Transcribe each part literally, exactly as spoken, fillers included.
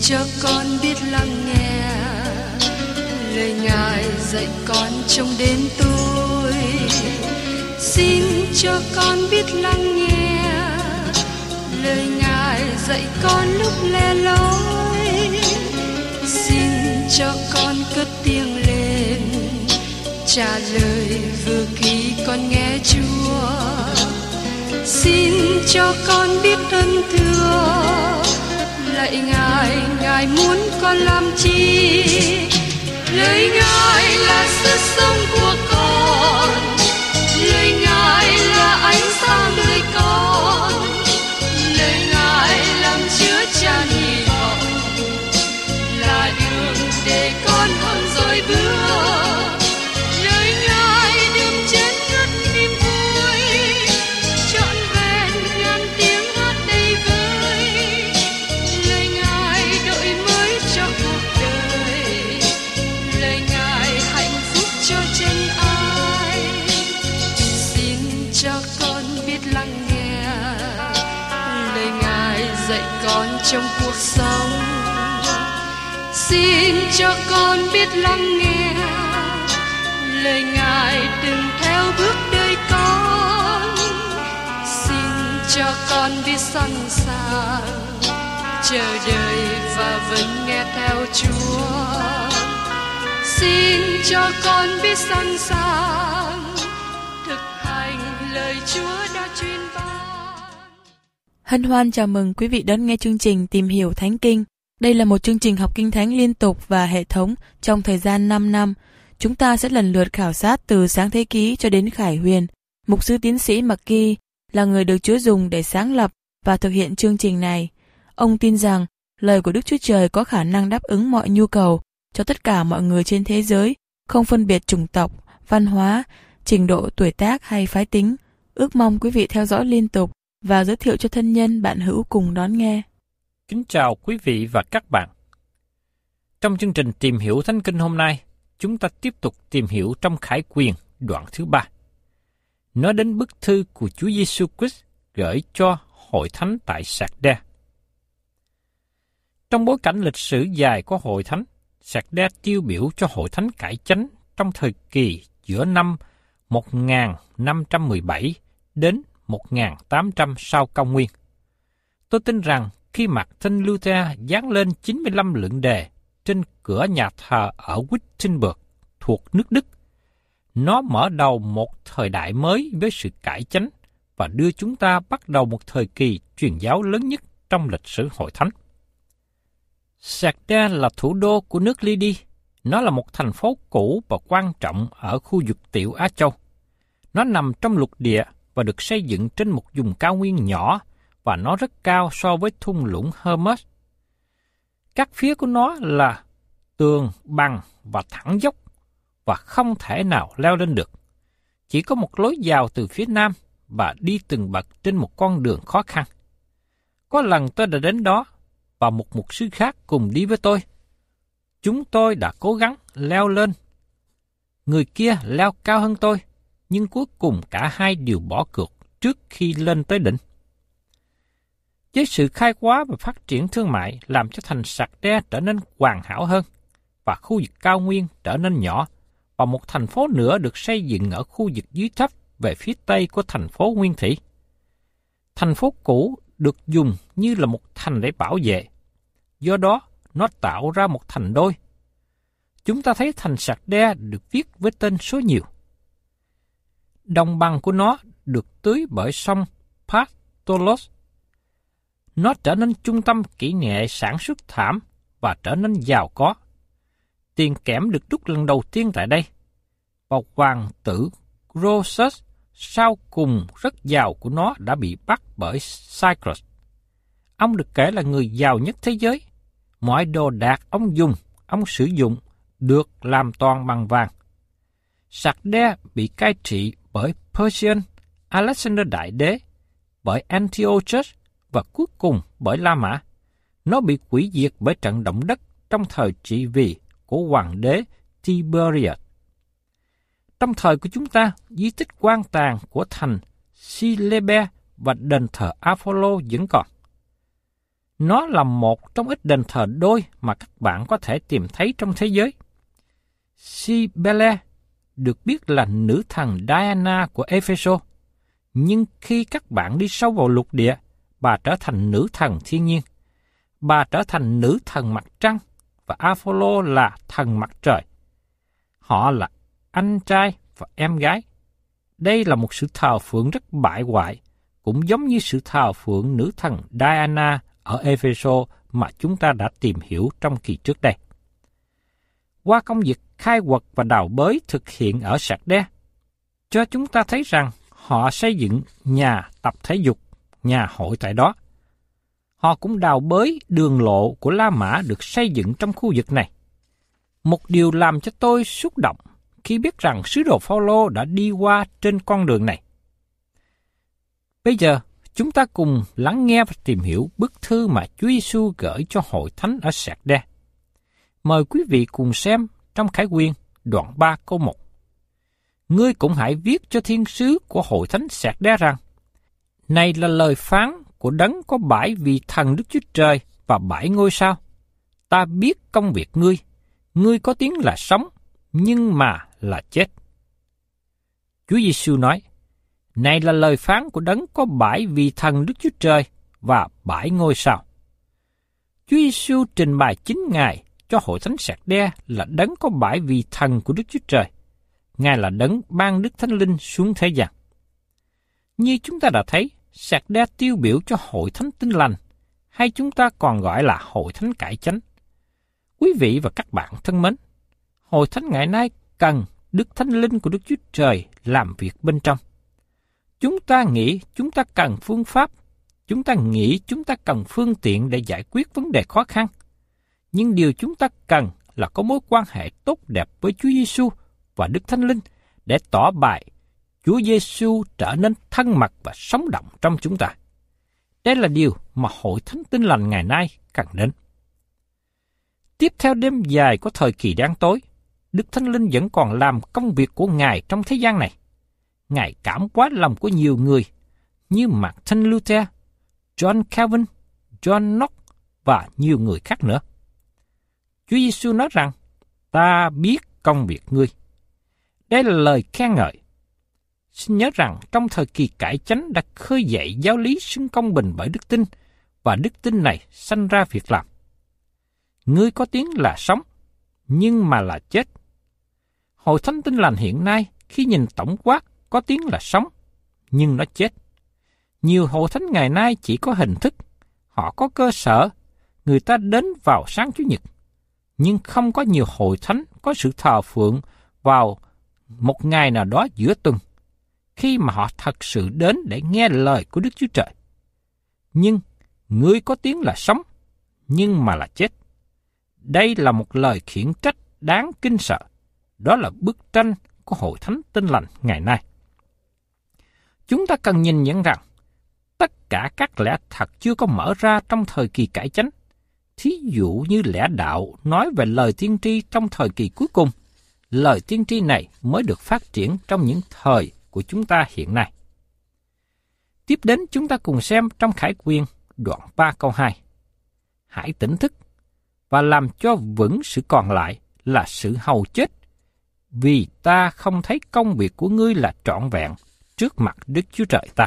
cho con biết lắng nghe lời Ngài dạy con trong đêm tối. Xin cho con biết lắng nghe lời Ngài dạy con lúc lẻ loi. Xin cho con cất tiếng lên trả lời vừa khi con nghe Chúa. Xin cho con biết ơn thưa lạy Ngài, Ngài muốn con làm chi? Lời Ngài là sức sống của con, lời Ngài là ánh sáng đời con, lời Ngài làm chứa chan hy vọng, là đường để con hơn rồi bước. Lời Ngài đượm chén ngất niềm vui, trọn vẹn ngàn tiếng hát đầy vơi. Lời Ngài đổi mới cho cuộc đời, lời Ngài hạnh phúc cho chân ai. Xin cho con biết lắng nghe lời Ngài dạy con trong cuộc sống. Xin cho con biết lắng nghe lời Ngài từng theo bước đời con. Xin cho con biết sẵn sàng chờ đợi và vẫn nghe theo Chúa. Xin cho con biết sẵn sàng thực hành lời Chúa đã truyền ban. Hân hoan chào mừng quý vị đón nghe chương trình Tìm hiểu Thánh Kinh. Đây là một chương trình học Kinh Thánh liên tục và hệ thống trong thời gian năm năm. Chúng ta sẽ lần lượt khảo sát từ Sáng Thế Ký cho đến Khải Huyền. Mục sư tiến sĩ McGee là người được Chúa dùng để sáng lập và thực hiện chương trình này. Ông tin rằng lời của Đức Chúa Trời có khả năng đáp ứng mọi nhu cầu cho tất cả mọi người trên thế giới, không phân biệt chủng tộc, văn hóa, trình độ tuổi tác hay phái tính. Ước mong quý vị theo dõi liên tục và giới thiệu cho thân nhân bạn hữu cùng đón nghe. Kính chào quý vị và các bạn. Trong chương trình Tìm hiểu Thánh Kinh hôm nay, chúng ta tiếp tục tìm hiểu trong Khải Quyền đoạn thứ ba. Nói đến bức thư của Chúa Giêsu Christ gửi cho hội thánh tại Sạc-đa. Trong bối cảnh lịch sử dài của hội thánh, Sạc-đa tiêu biểu cho hội thánh cải chánh trong thời kỳ giữa năm một nghìn năm trăm mười bảy đến một nghìn tám trăm sau công nguyên. Tôi tin rằng khi Martin Luther dán lên chín mươi lăm lượng đề trên cửa nhà thờ ở Wittenberg thuộc nước Đức, nó mở đầu một thời đại mới với sự cải chánh và đưa chúng ta bắt đầu một thời kỳ truyền giáo lớn nhất trong lịch sử hội thánh. Sạc-đa là thủ đô của nước Ly-đi. Nó là một thành phố cũ và quan trọng ở khu vực Tiểu Á Châu. Nó nằm trong lục địa và được xây dựng trên một vùng cao nguyên nhỏ, và nó rất cao so với thung lũng Hermos. Các phía của nó là tường bằng và thẳng dốc, và không thể nào leo lên được. Chỉ có một lối vào từ phía nam và đi từng bậc trên một con đường khó khăn. Có lần tôi đã đến đó, và một mục sư khác cùng đi với tôi. Chúng tôi đã cố gắng leo lên. Người kia leo cao hơn tôi, nhưng cuối cùng cả hai đều bỏ cuộc trước khi lên tới đỉnh. Với sự khai hóa và phát triển thương mại làm cho thành Sạc-đa trở nên hoàn hảo hơn, và khu vực cao nguyên trở nên nhỏ, và một thành phố nữa được xây dựng ở khu vực dưới thấp về phía tây của thành phố nguyên thủy. Thành phố cũ được dùng như là một thành để bảo vệ, do đó nó tạo ra một thành đôi. Chúng ta thấy thành Sạc-đa được viết với tên số nhiều. Đồng bằng của nó được tưới bởi sông Patolos. Nó trở nên trung tâm kỹ nghệ sản xuất thảm và trở nên giàu có. Tiền kẽm được đúc lần đầu tiên tại đây. Và hoàng tử Croesus sau cùng rất giàu của nó đã bị bắt bởi Cyprus. Ông được kể là người giàu nhất thế giới. Mọi đồ đạc ông dùng, ông sử dụng được làm toàn bằng vàng. Sạc-đa bị cai trị bởi Persian, Alexander Đại Đế, bởi Antiochus và cuối cùng bởi La Mã. Nó bị hủy diệt bởi trận động đất trong thời trị vì của hoàng đế Tiberius. Trong thời của chúng ta, di tích quan tàn của thành Celebe và đền thờ Apollo vẫn còn. Nó là một trong ít đền thờ đôi mà các bạn có thể tìm thấy trong thế giới. Cybele được biết là nữ thần Diana của Ephesos, nhưng khi các bạn đi sâu vào lục địa, bà trở thành nữ thần thiên nhiên. Bà trở thành nữ thần mặt trăng và Apollo là thần mặt trời. Họ là anh trai và em gái. Đây là một sự thờ phượng rất bại hoại, cũng giống như sự thờ phượng nữ thần Diana ở Ephesos mà chúng ta đã tìm hiểu trong kỳ trước đây. Qua công việc khai quật và đào bới thực hiện ở Sạc-đe, cho chúng ta thấy rằng họ xây dựng nhà tập thể dục, nhà hội tại đó. Họ cũng đào bới đường lộ của La Mã được xây dựng trong khu vực này. Một điều làm cho tôi xúc động khi biết rằng sứ đồ Phao-lô đã đi qua trên con đường này. Bây giờ, chúng ta cùng lắng nghe và tìm hiểu bức thư mà Chúa Giêsu gửi cho hội thánh ở Sạc-đe. Mời quý vị cùng xem trong Khải Huyền đoạn ba câu một. Ngươi cũng hãy viết cho thiên sứ của hội thánh Sạc-đe rằng, này là lời phán của đấng có bảy vị thần Đức Chúa Trời và bảy ngôi sao. Ta biết công việc ngươi, ngươi có tiếng là sống, nhưng mà là chết. Chúa Giêsu nói, này là lời phán của đấng có bảy vị thần Đức Chúa Trời và bảy ngôi sao. Chúa Giêsu trình bày chính Ngài cho hội thánh Sạc-đe là đấng có bảy vị thần của Đức Chúa Trời. Ngài là đấng ban Đức Thánh Linh xuống thế gian. Như chúng ta đã thấy, Sạc-đe tiêu biểu cho hội thánh Tin Lành, hay chúng ta còn gọi là hội thánh cải chánh. Quý vị và các bạn thân mến, hội thánh ngày nay cần Đức Thánh Linh của Đức Chúa Trời làm việc bên trong. Chúng ta nghĩ chúng ta cần phương pháp, chúng ta nghĩ chúng ta cần phương tiện để giải quyết vấn đề khó khăn. Nhưng điều chúng ta cần là có mối quan hệ tốt đẹp với Chúa Giêsu và Đức Thánh Linh để tỏ bày Chúa Giêsu trở nên thân mật và sống động trong chúng ta. Đây là điều mà hội thánh Tin Lành ngày nay cần đến. Tiếp theo đêm dài của thời kỳ đen tối, Đức Thánh Linh vẫn còn làm công việc của Ngài trong thế gian này. Ngài cảm hóa lòng của nhiều người như Martin Luther, John Calvin, John Knox và nhiều người khác nữa. Chúa Giêsu nói rằng, ta biết công việc ngươi. Đây là lời khen ngợi. Xin nhớ rằng trong thời kỳ cải chánh đã khơi dậy giáo lý xưng công bình bởi đức tin, và đức tin này sanh ra việc làm. Ngươi có tiếng là sống, nhưng mà là chết. Hội thánh Tin Lành hiện nay khi nhìn tổng quát có tiếng là sống, nhưng nó chết. Nhiều hội thánh ngày nay chỉ có hình thức, họ có cơ sở, người ta đến vào sáng Chủ nhật, nhưng không có nhiều hội thánh có sự thờ phượng vào một ngày nào đó giữa tuần, khi mà họ thật sự đến để nghe lời của Đức Chúa Trời. Nhưng, ngươi có tiếng là sống, nhưng mà là chết. Đây là một lời khiển trách đáng kinh sợ. Đó là bức tranh của hội thánh Tin Lành ngày nay. Chúng ta cần nhìn nhận rằng, tất cả các lẽ thật chưa có mở ra trong thời kỳ cải chánh. Thí dụ như lẽ đạo nói về lời tiên tri trong thời kỳ cuối cùng, lời tiên tri này mới được phát triển trong những thời của chúng ta hiện nay. Tiếp đến chúng ta cùng xem trong Khải Huyền đoạn ba câu hai. Hãy tỉnh thức và làm cho vững sự còn lại là sự hầu chết, vì ta không thấy công việc của ngươi là trọn vẹn trước mặt Đức Chúa Trời ta.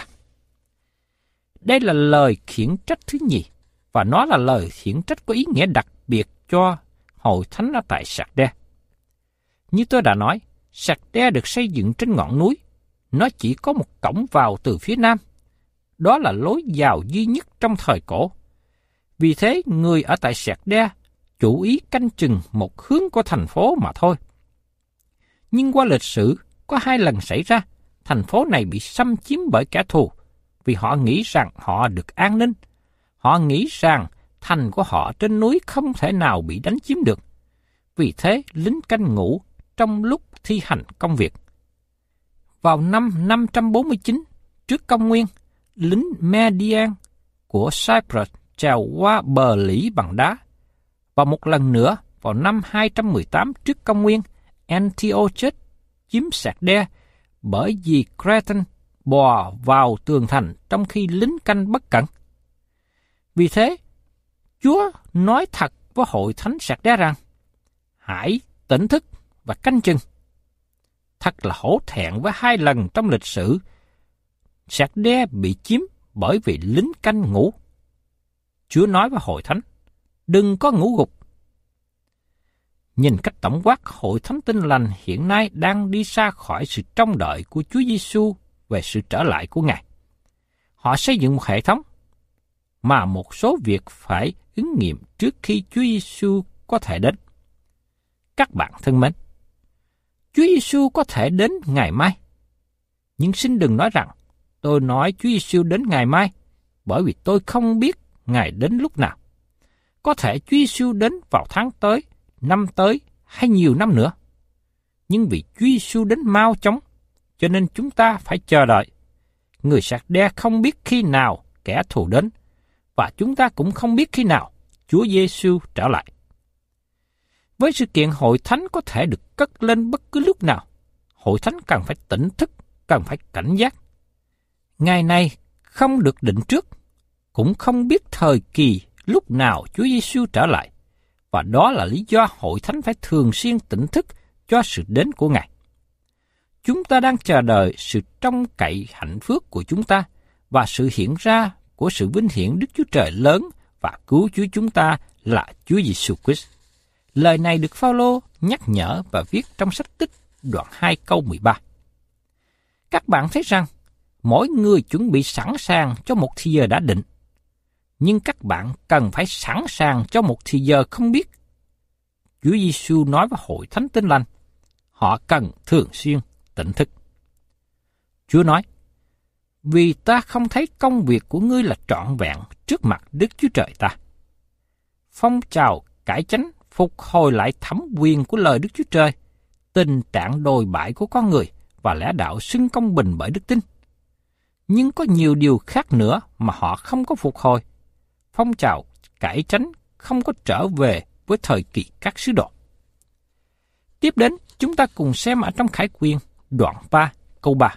Đây là lời khiển trách thứ nhì, và nó là lời khiển trách có ý nghĩa đặc biệt cho hội thánh ở tại Sạc-đe. Như tôi đã nói, Sạc-đe được xây dựng trên ngọn núi. Nó chỉ có một cổng vào từ phía nam. Đó là lối vào duy nhất trong thời cổ. Vì thế, người ở tại Sạc-đe chủ ý canh chừng một hướng của thành phố mà thôi. Nhưng qua lịch sử, có hai lần xảy ra, thành phố này bị xâm chiếm bởi kẻ thù, vì họ nghĩ rằng họ được an ninh. Họ nghĩ rằng thành của họ trên núi không thể nào bị đánh chiếm được. Vì thế, lính canh ngủ trong lúc thi hành công việc. Vào năm năm trăm bốn mươi chín trước công nguyên, lính Median của Cyprus trèo qua bờ lũy bằng đá. Và một lần nữa, vào năm hai trăm mười tám trước công nguyên, Antiochus chiếm Sạc-đe bởi vì Cretan bò vào tường thành trong khi lính canh bất cẩn. Vì thế, Chúa nói thật với hội thánh Sạc-đe rằng, hãy tỉnh thức và canh chừng. Thật là hổ thẹn với hai lần trong lịch sử Sạc-đe bị chiếm bởi vì lính canh ngủ. Chúa nói với hội thánh, đừng có ngủ gục. Nhìn cách tổng quát, hội thánh Tin Lành hiện nay đang đi xa khỏi sự trông đợi của Chúa Giêsu về sự trở lại của Ngài. Họ xây dựng một hệ thống mà một số việc phải ứng nghiệm trước khi Chúa Giêsu có thể đến. Các bạn thân mến, Chúa Giêsu có thể đến ngày mai. Nhưng xin đừng nói rằng tôi nói Chúa Giêsu đến ngày mai, bởi vì tôi không biết Ngài đến lúc nào. Có thể Chúa Giêsu đến vào tháng tới, năm tới hay nhiều năm nữa. Nhưng vì Chúa Giêsu đến mau chóng, cho nên chúng ta phải chờ đợi. Người Sạc-đe không biết khi nào kẻ thù đến, và chúng ta cũng không biết khi nào Chúa Giêsu trở lại. Với sự kiện hội thánh có thể được cất lên bất cứ lúc nào, hội thánh cần phải tỉnh thức, cần phải cảnh giác. Ngày này không được định trước, cũng không biết thời kỳ lúc nào Chúa Giêsu trở lại, và đó là lý do hội thánh phải thường xuyên tỉnh thức cho sự đến của Ngài. Chúng ta đang chờ đợi sự trông cậy hạnh phúc của chúng ta và sự hiện ra của sự vinh hiển Đức Chúa Trời lớn và cứu Chúa chúng ta là Chúa Giêsu Christ. Lời này được Phao-lô nhắc nhở và viết trong sách Tích đoạn hai câu mười ba. Các bạn thấy rằng mỗi người chuẩn bị sẵn sàng cho một thì giờ đã định, nhưng các bạn cần phải sẵn sàng cho một thì giờ không biết. Chúa Giêsu nói với hội thánh Tin Lành, họ cần thường xuyên tỉnh thức. Chúa nói, vì ta không thấy công việc của ngươi là trọn vẹn trước mặt Đức Chúa Trời ta. Phong trào cải chánh phục hồi lại thẩm quyền của lời Đức Chúa Trời, tình trạng đồi bại của con người và lẽ đạo xưng công bình bởi đức tin. Nhưng có nhiều điều khác nữa mà họ không có phục hồi. Phong trào cải chánh không có trở về với thời kỳ các sứ đồ. Tiếp đến, chúng ta cùng xem ở trong Khải Quyền, đoạn ba, câu ba.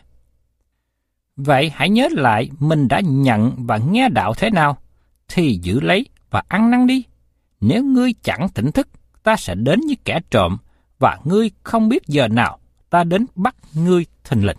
Vậy hãy nhớ lại mình đã nhận và nghe đạo thế nào, thì giữ lấy và ăn năn đi. Nếu ngươi chẳng tỉnh thức, ta sẽ đến như kẻ trộm, và ngươi không biết giờ nào ta đến bắt ngươi thình lình.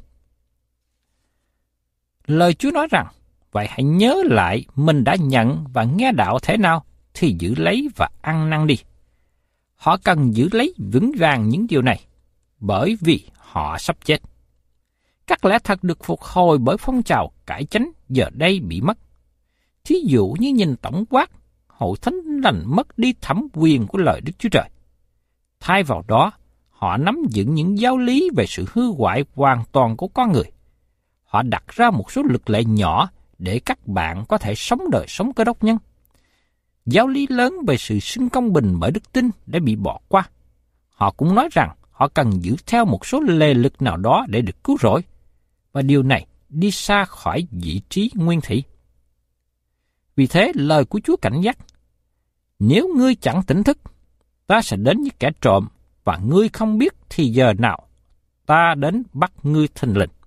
Lời Chúa nói rằng, vậy hãy nhớ lại mình đã nhận và nghe đạo thế nào, thì giữ lấy và ăn năn đi. Họ cần giữ lấy vững vàng những điều này, bởi vì họ sắp chết. Các lẽ thật được phục hồi bởi phong trào cải chánh giờ đây bị mất. Thí dụ như nhìn tổng quát, hội thánh lành mất đi thẩm quyền của lời Đức Chúa Trời. Thay vào đó, họ nắm giữ những giáo lý về sự hư hoại hoàn toàn của con người. Họ đặt ra một số luật lệ nhỏ để các bạn có thể sống đời sống Cơ Đốc nhân. Giáo lý lớn về sự xưng công bình bởi đức tin đã bị bỏ qua. Họ cũng nói rằng họ cần giữ theo một số lề luật nào đó để được cứu rỗi, và điều này đi xa khỏi vị trí nguyên thủy. Vì thế, lời của Chúa cảnh giác, nếu ngươi chẳng tỉnh thức, ta sẽ đến như kẻ trộm, và ngươi không biết thì giờ nào ta đến bắt ngươi thình lình.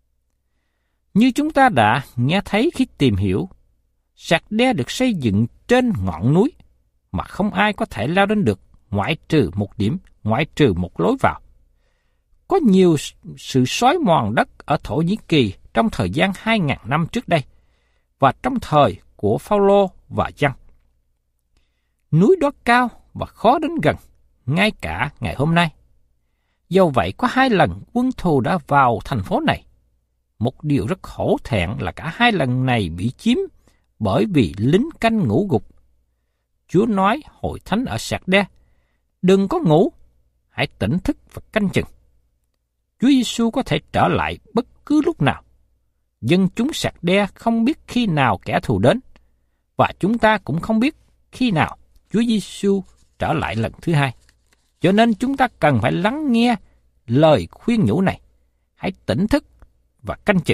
Như chúng ta đã nghe thấy khi tìm hiểu, Sạc-đe được xây dựng trên ngọn núi mà không ai có thể leo lên được, ngoại trừ một điểm, ngoại trừ một lối vào. Có nhiều sự xói mòn đất ở Thổ Nhĩ Kỳ trong thời gian hai nghìn năm trước đây và trong thời của Phao-lô và Giăng. Núi đó cao và khó đến gần, ngay cả ngày hôm nay. Dẫu vậy, có hai lần quân thù đã vào thành phố này. Một điều rất hổ thẹn là cả hai lần này bị chiếm bởi vì lính canh ngủ gục. Chúa nói hội thánh ở Sạc-đe, đừng có ngủ, hãy tỉnh thức và canh chừng. Chúa Giêsu có thể trở lại bất cứ lúc nào. Dân chúng Sạc-đe không biết khi nào kẻ thù đến, và chúng ta cũng không biết khi nào Chúa Giêsu trở lại lần thứ hai. Cho nên chúng ta cần phải lắng nghe lời khuyên nhủ này. Hãy tỉnh thức và canh chừng.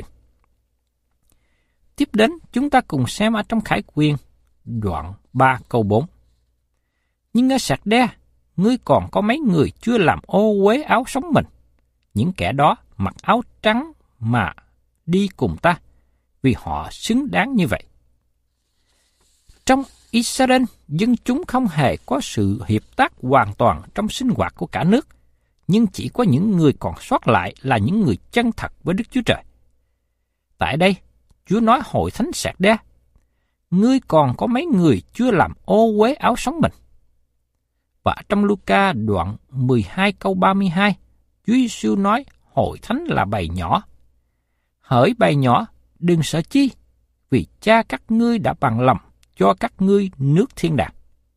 Tiếp đến, chúng ta cùng xem ở trong Khải Quyền, đoạn ba câu bốn. Nhưng ở Sạc-đe, ngươi còn có mấy người chưa làm ô uế áo sống mình. Những kẻ đó mặc áo trắng mà đi cùng ta, vì họ xứng đáng như vậy. Trong Israel, dân chúng không hề có sự hiệp tác hoàn toàn trong sinh hoạt của cả nước, nhưng chỉ có những người còn sót lại là những người chân thật với Đức Chúa Trời. Tại đây, Chúa nói hội thánh Sạc-đe, ngươi còn có mấy người chưa làm ô uế áo sống mình. Và trong Luca đoạn mười hai câu ba mươi hai, Chúa Giêsu nói hội thánh là bầy nhỏ. Hỡi bầy nhỏ, đừng sợ chi, vì cha các ngươi đã bằng lòng cho các ngươi nước thiên đàng.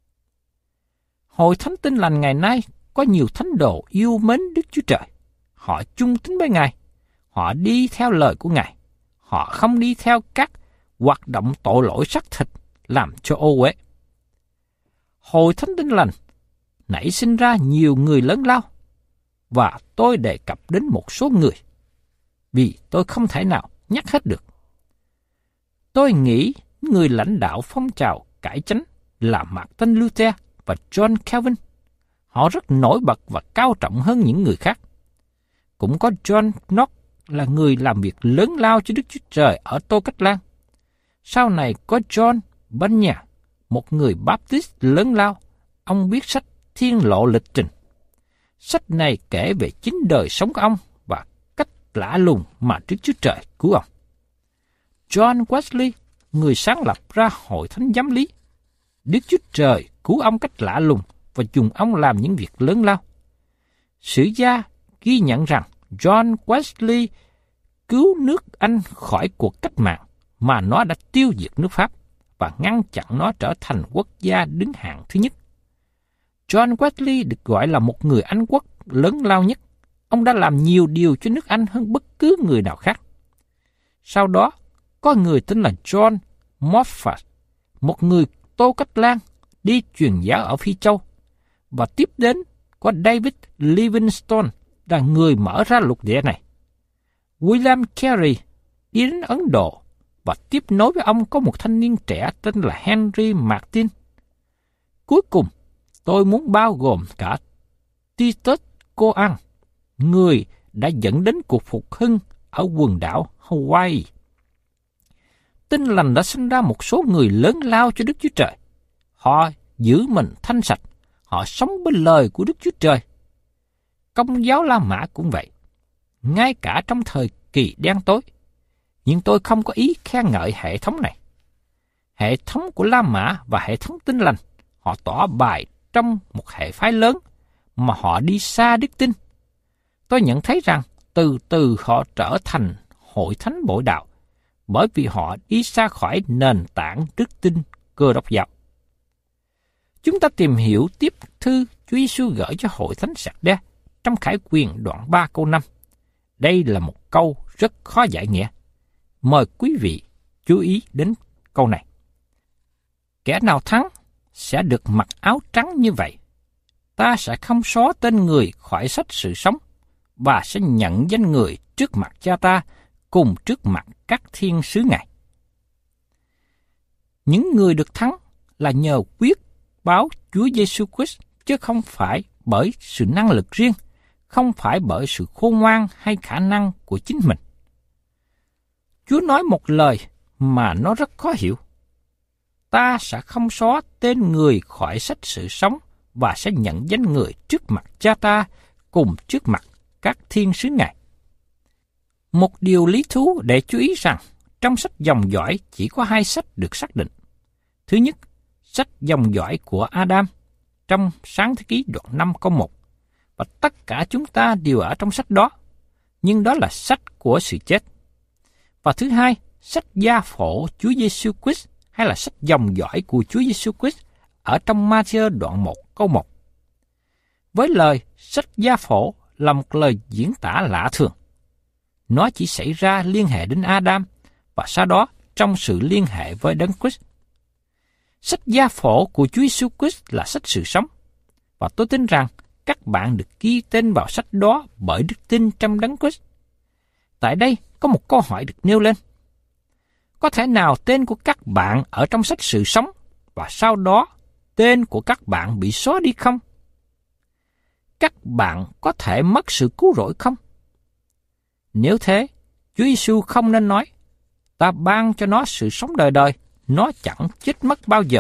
Hội thánh Tin Lành ngày nay có nhiều thánh đồ yêu mến Đức Chúa Trời. Họ trung tín với Ngài, họ đi theo lời của Ngài, họ không đi theo các hoạt động tội lỗi xác thịt làm cho ô uế. Hội thánh Tin Lành nảy sinh ra nhiều người lớn lao, và tôi đề cập đến một số người, vì tôi không thể nào nhắc hết được. Tôi nghĩ người lãnh đạo phong trào cải chánh là Martin Luther và John Calvin. Họ rất nổi bật và cao trọng hơn những người khác. Cũng có John Knox là người làm việc lớn lao cho Đức Chúa Trời ở Tô Cách Lan. Sau này có John Bunyan, một người Baptist lớn lao. Ông viết sách Thiên Lộ Lịch Trình. Sách này kể về chính đời sống của ông và cách lạ lùng mà Đức Chúa Trời cứu ông. John Wesley, người sáng lập ra hội thánh giám lý. Đức Chúa Trời cứu ông cách lạ lùng và dùng ông làm những việc lớn lao. Sử gia ghi nhận rằng John Wesley cứu nước Anh khỏi cuộc cách mạng mà nó đã tiêu diệt nước Pháp và ngăn chặn nó trở thành quốc gia đứng hạng thứ nhất. John Wesley được gọi là một người Anh quốc lớn lao nhất. Ông đã làm nhiều điều cho nước Anh hơn bất cứ người nào khác. Sau đó, có người tên là John Moffat, một người Tô Cách Lan, đi truyền giáo ở Phi Châu. Và tiếp đến có David Livingstone, là người mở ra lục địa này. William Carey đi đến Ấn Độ, và tiếp nối với ông có một thanh niên trẻ tên là Henry Martin. Cuối cùng, tôi muốn bao gồm cả Titus Coan, người đã dẫn đến cuộc phục hưng ở quần đảo Hawaii. Tin Lành đã sinh ra một số người lớn lao cho Đức Chúa Trời. Họ giữ mình thanh sạch, họ sống bên lời của Đức Chúa Trời. Công giáo La Mã cũng vậy, ngay cả trong thời kỳ đen tối. Nhưng tôi không có ý khen ngợi hệ thống này. Hệ thống của La Mã và hệ thống Tin Lành, họ tỏ bài trong một hệ phái lớn mà họ đi xa đức tin. Tôi nhận thấy rằng từ từ họ trở thành hội thánh bội đạo, bởi vì họ đi xa khỏi nền tảng đức tin Cơ Đốc giáo. Chúng ta tìm hiểu tiếp thư Chúa Giêsu gửi cho hội thánh Sạc-đe trong Khải Quyền đoạn ba câu năm. Đây là một câu rất khó giải nghĩa. Mời quý vị chú ý đến câu này. Kẻ nào thắng sẽ được mặc áo trắng như vậy. Ta sẽ không xóa tên người khỏi sách sự sống, và sẽ nhận danh người trước mặt cha ta cùng trước mặt các thiên sứ Ngài. Những người được thắng là nhờ quyết báo Chúa Giêsu Christ, chứ không phải bởi sự năng lực riêng, không phải bởi sự khôn ngoan hay khả năng của chính mình. Chúa nói một lời mà nó rất khó hiểu. Ta sẽ không xóa tên người khỏi sách sự sống và sẽ nhận danh người trước mặt cha ta cùng trước mặt các thiên sứ Ngài. Một điều lý thú để chú ý rằng trong sách dòng dõi chỉ có hai sách được xác định. Thứ nhất, sách dòng dõi của Adam trong Sáng Thế Ký đoạn năm câu một, và tất cả chúng ta đều ở trong sách đó, nhưng đó là sách của sự chết. Và thứ hai, sách gia phổ Chúa Giêsu Christ hay là sách dòng dõi của Chúa Giêsu Christ ở trong Ma-thi-ơ đoạn một câu một. Với lời sách gia phổ là một lời diễn tả lạ thường. Nó chỉ xảy ra liên hệ đến Adam và sau đó trong sự liên hệ với Đấng Christ. Sách gia phổ của Chúa Giêsu Christ là sách sự sống, và tôi tin rằng các bạn được ghi tên vào sách đó bởi đức tin trong Đấng Christ. Tại đây có một câu hỏi được nêu lên. Có thể nào tên của các bạn ở trong sách sự sống và sau đó tên của các bạn bị xóa đi không? Các bạn có thể mất sự cứu rỗi không? Nếu thế, Chúa Giêsu không nên nói, ta ban cho nó sự sống đời đời, nó chẳng chết mất bao giờ,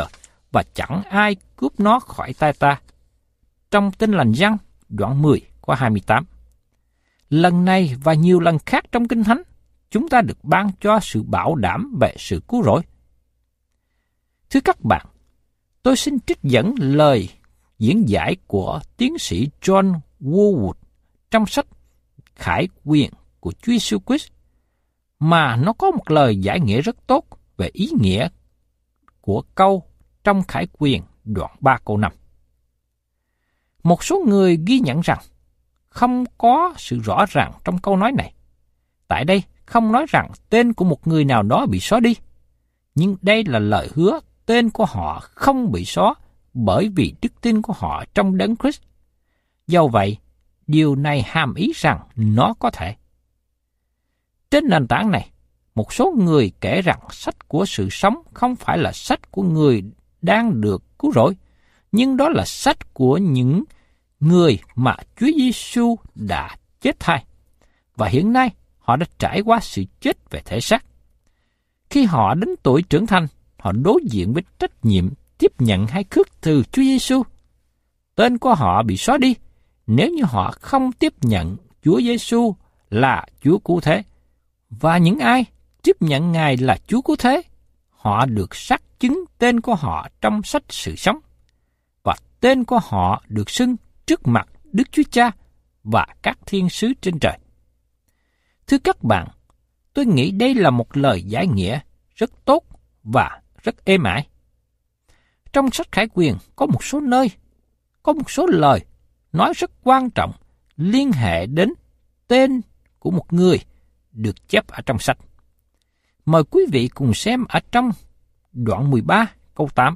và chẳng ai cướp nó khỏi tay ta. Trong Tin Lành Giăng, đoạn mười, câu hai mươi tám. Lần này và nhiều lần khác trong Kinh Thánh, chúng ta được ban cho sự bảo đảm về sự cứu rỗi. Thưa các bạn, tôi xin trích dẫn lời diễn giải của tiến sĩ John Woolwood trong sách Khải Quyền của Chúa Giêsu Christ, mà nó có một lời giải nghĩa rất tốt về ý nghĩa của câu trong Khải Quyền đoạn ba câu năm. Một số người ghi nhận rằng không có sự rõ ràng trong câu nói này. Tại đây không nói rằng tên của một người nào đó bị xóa đi, nhưng đây là lời hứa tên của họ không bị xóa bởi vì đức tin của họ trong Đấng Christ. Do vậy, điều này hàm ý rằng nó có thể. Trên nền tảng này, một số người kể rằng sách của sự sống không phải là sách của người đang được cứu rỗi, nhưng đó là sách của những người mà Chúa Giêsu đã chết thay, và hiện nay họ đã trải qua sự chết về thể xác. Khi họ đến tuổi trưởng thành, họ đối diện với trách nhiệm tiếp nhận hay khước từ Chúa Giêsu. Tên của họ bị xóa đi nếu như họ không tiếp nhận Chúa Giêsu là Chúa Cứu Thế. Và những ai tiếp nhận Ngài là Chúa Cứu Thế, họ được xác chứng tên của họ trong sách sự sống, và tên của họ được xưng trước mặt Đức Chúa Cha và các thiên sứ trên trời. Thưa các bạn, tôi nghĩ đây là một lời giải nghĩa rất tốt và rất êm ái. Trong sách Khải Quyền có một số nơi, có một số lời nói rất quan trọng liên hệ đến tên của một người được chép ở trong sách. Mời quý vị cùng xem ở trong đoạn mười ba câu tám.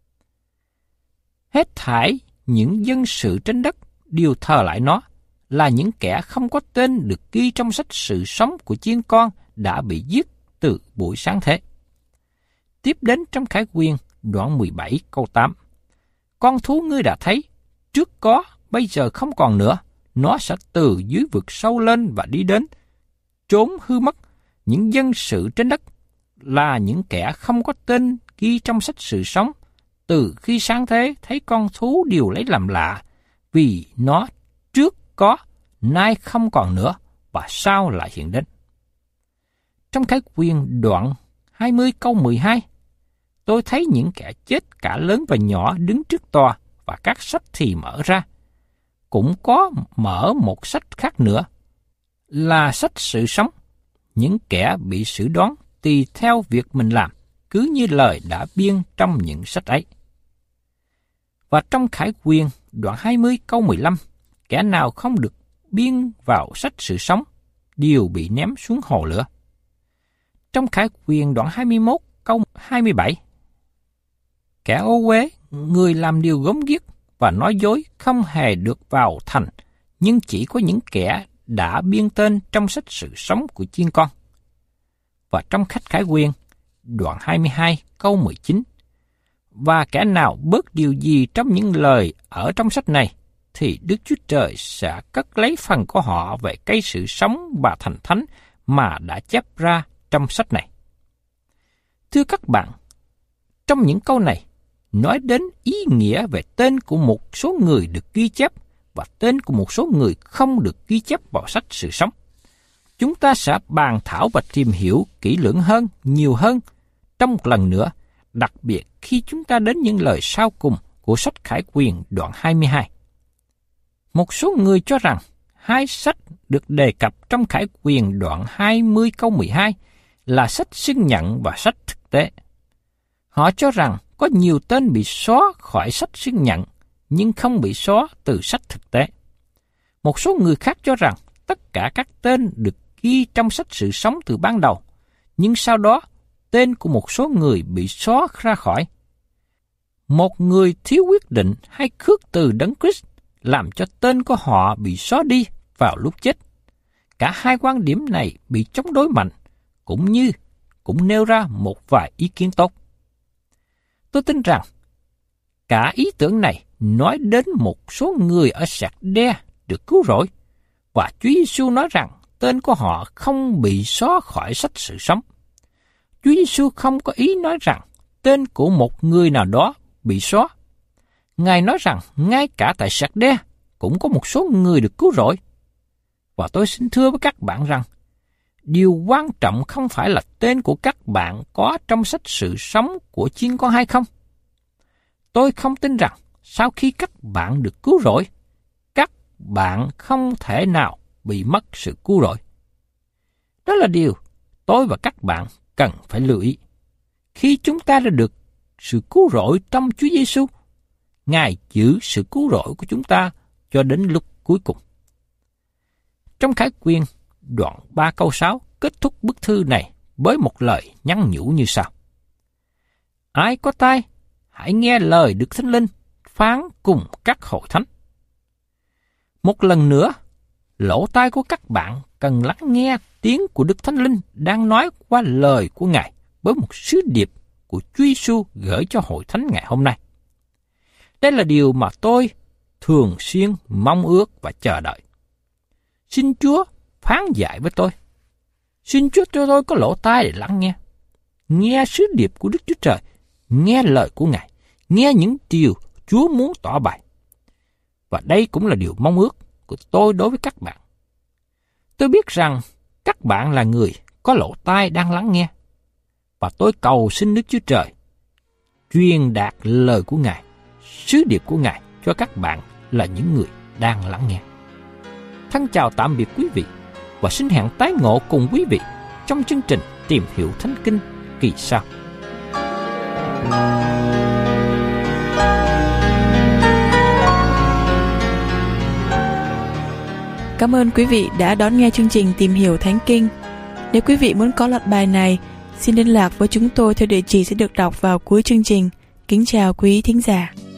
Hết thảy những dân sự trên đất đều thờ lại nó, là những kẻ không có tên được ghi trong sách sự sống của chiên con đã bị giết từ buổi sáng thế. Tiếp đến trong Khải Quyền đoạn mười bảy câu tám. Con thú ngươi đã thấy, trước có, bây giờ không còn nữa, nó sẽ từ dưới vực sâu lên và đi đến, trốn hư mất. Những dân sự trên đất là những kẻ không có tên ghi trong sách sự sống, từ khi sáng thế thấy con thú đều lấy làm lạ, vì nó trước có, nay không còn nữa, và sau lại hiện đến. Trong Khải Quyền đoạn hai mươi câu mười hai, tôi thấy những kẻ chết cả lớn và nhỏ đứng trước tòa, và các sách thì mở ra. Cũng có mở một sách khác nữa, là sách sự sống. Những kẻ bị xử đoán tùy theo việc mình làm, cứ như lời đã biên trong những sách ấy. Và trong Khải Quyền đoạn hai mươi câu mười lăm, kẻ nào không được biên vào sách sự sống đều bị ném xuống hồ lửa. Trong Khải Quyền đoạn hai mươi mốt câu hai mươi bảy, kẻ ô uế, người làm điều gớm ghiếc và nói dối không hề được vào thành, nhưng chỉ có những kẻ đã biên tên trong sách sự sống của chiên con. Và trong sách Khải Quyền đoạn hai mươi hai câu mười chín, và kẻ nào bớt điều gì trong những lời ở trong sách này, thì Đức Chúa Trời sẽ cất lấy phần của họ về cây sự sống và thành thánh mà đã chép ra trong sách này. Thưa các bạn, trong những câu này, nói đến ý nghĩa về tên của một số người được ghi chép và tên của một số người không được ghi chép vào sách sự sống. Chúng ta sẽ bàn thảo và tìm hiểu kỹ lưỡng hơn, nhiều hơn trong một lần nữa, đặc biệt khi chúng ta đến những lời sau cùng của sách Khải Quyền đoạn hai mươi hai. Một số người cho rằng hai sách được đề cập trong Khải Quyền đoạn hai mươi câu mười hai là sách xưng nhận và sách thực tế. Họ cho rằng có nhiều tên bị xóa khỏi sách xưng nhận, nhưng không bị xóa từ sách thực tế. Một số người khác cho rằng tất cả các tên được ghi trong sách sự sống từ ban đầu, nhưng sau đó tên của một số người bị xóa ra khỏi. Một người thiếu quyết định hay khước từ Đấng Christ làm cho tên của họ bị xóa đi vào lúc chết. Cả hai quan điểm này bị chống đối mạnh, cũng như cũng nêu ra một vài ý kiến tốt. Tôi tin rằng cả ý tưởng này nói đến một số người ở Sạc-đe được cứu rỗi, và Chúa Giêsu nói rằng tên của họ không bị xóa khỏi sách sự sống. Chúa Giêsu không có ý nói rằng tên của một người nào đó bị xóa. Ngài nói rằng ngay cả tại Sạc-đê cũng có một số người được cứu rỗi. Và tôi xin thưa với các bạn rằng, điều quan trọng không phải là tên của các bạn có trong sách sự sống của chiên con hay không. Tôi không tin rằng sau khi các bạn được cứu rỗi, các bạn không thể nào bị mất sự cứu rỗi. Đó là điều tôi và các bạn cần phải lưu ý. Khi chúng ta đã được sự cứu rỗi trong Chúa Giêsu, Ngài giữ sự cứu rỗi của chúng ta cho đến lúc cuối cùng. Trong Khải Quyên, đoạn ba câu sáu kết thúc bức thư này với một lời nhắn nhủ như sau: Ai có tai, hãy nghe lời Đức Thánh Linh phán cùng các hội thánh. Một lần nữa, lỗ tai của các bạn cần lắng nghe tiếng của Đức Thánh Linh đang nói qua lời của Ngài với một sứ điệp của Chúa Giêsu gửi cho hội thánh ngày hôm nay. Đây là điều mà tôi thường xuyên mong ước và chờ đợi. Xin Chúa phán dạy với tôi. Xin Chúa cho tôi có lỗ tai để lắng nghe. Nghe sứ điệp của Đức Chúa Trời, nghe lời của Ngài, nghe những điều Chúa muốn tỏ bày. Và đây cũng là điều mong ước của tôi đối với các bạn. Tôi biết rằng các bạn là người có lỗ tai đang lắng nghe. Và tôi cầu xin Đức Chúa Trời truyền đạt lời của Ngài, sứ điệp của Ngài cho các bạn là những người đang lắng nghe. Thân chào tạm biệt quý vị và xin hẹn tái ngộ cùng quý vị trong chương trình Tìm Hiểu Thánh Kinh kỳ sau. Cảm ơn quý vị đã đón nghe chương trình Tìm Hiểu Thánh Kinh. Nếu quý vị muốn có loạt bài này, xin liên lạc với chúng tôi theo địa chỉ sẽ được đọc vào cuối chương trình. Kính chào quý thính giả.